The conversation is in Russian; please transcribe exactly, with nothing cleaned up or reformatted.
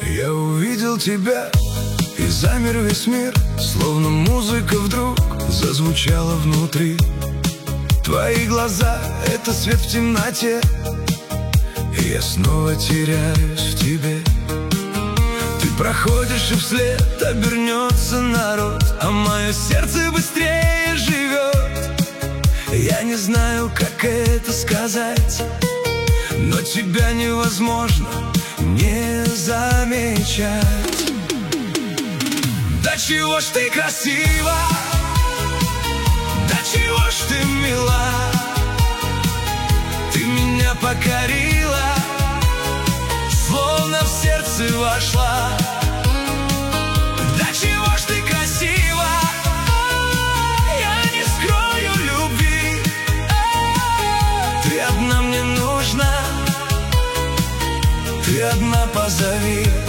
Я увидел тебя, и замер весь мир, словно музыка вдруг зазвучала внутри. Твои глаза — это свет в темноте, и я снова теряюсь в тебе. Ты проходишь, и вслед обернется народ, а мое сердце быстрее живет. Я не знаю, как это сказать, но тебя невозможно не замечать. Да чего ж ты красива, да чего ж ты мила, ты меня покорила, словно в сердце вошла. Да чего ж ты красива, я не скрою любви, ты одна мне нужна, ты одна позови.